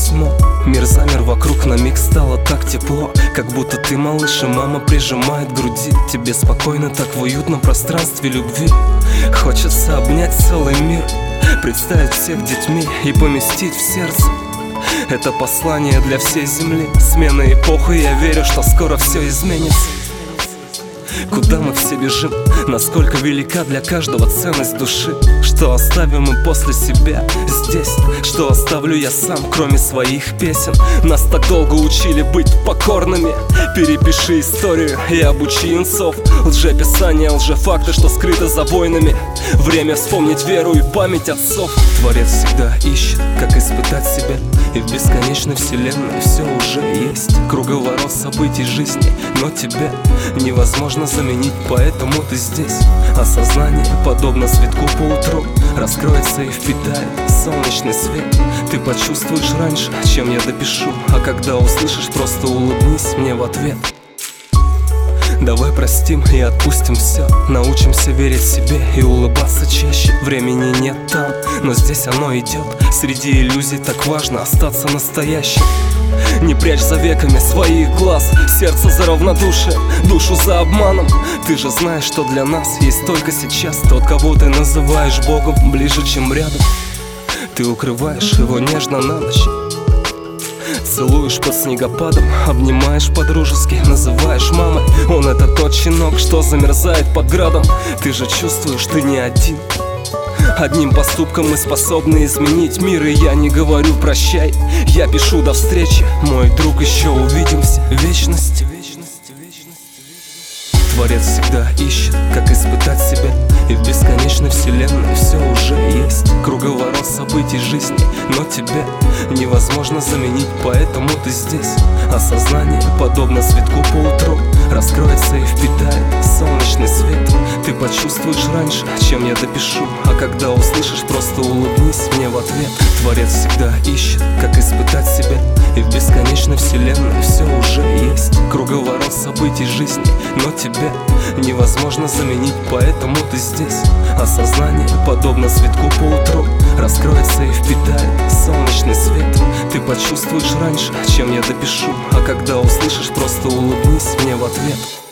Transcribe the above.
письмо. Мир замер вокруг, на миг стало так тепло, как будто ты малыш и мама прижимает к груди. Тебе спокойно так в уютном пространстве любви. Хочется обнять целый мир, представить всех детьми и поместить в сердце. Это послание для всей земли. Смена эпохи, я верю, что скоро все изменится. Куда мы все бежим? Насколько велика для каждого ценность души? Что оставим мы после себя здесь? Что оставлю я сам, кроме своих песен? Нас так долго учили быть покорными. Перепиши историю и обучи юнцов. Лжеписание, лжефакты, что скрыто за войнами. Время вспомнить веру и память отцов. Творец всегда ищет, как испытать себя. И в бесконечной вселенной все уже есть. Круговорот событий жизни, но тебя невозможно заменить, поэтому ты здесь. Осознание, подобно цветку по утру, раскроется и впитает солнечный свет. Ты почувствуешь раньше, чем я допишу, а когда услышишь, просто улыбнись мне в ответ. Давай простим и отпустим все. Научимся верить себе и улыбаться чаще. Времени нет там, но здесь оно идет. Среди иллюзий так важно остаться настоящим. Не прячь за веками своих глаз сердце за равнодушие, душу за обманом. Ты же знаешь, что для нас есть только сейчас. Тот, кого ты называешь Богом, ближе, чем рядом. Ты укрываешь его нежно на ночь, целуешь под снегопадом, обнимаешь по-дружески, называешь мамой. Он это тот щенок, что замерзает под градом. Ты же чувствуешь, ты не один. Одним поступком мы способны изменить мир. И я не говорю прощай, я пишу до встречи. Мой друг, еще увидимся в вечности. Творец всегда ищет, как испытать себя. И в бесконечной вселенной все уже есть. Круговорот событий жизни, но тебя невозможно заменить, поэтому ты здесь. Осознание, подобно цветку по утру, раскроется и впитает солнечный свет. Ты почувствуешь раньше, чем я допишу, а когда услышишь, просто улыбнись мне в ответ. Творец всегда ищет, как испытать себя. И в бесконечной вселенной все уже есть. Круговорот событий жизни, но тебя невозможно заменить, поэтому ты здесь. Осознание, подобно цветку по утру, раскроется и впитает солнечный свет. Ты почувствуешь раньше, чем я допишу, а когда услышишь, просто улыбнись мне в ответ.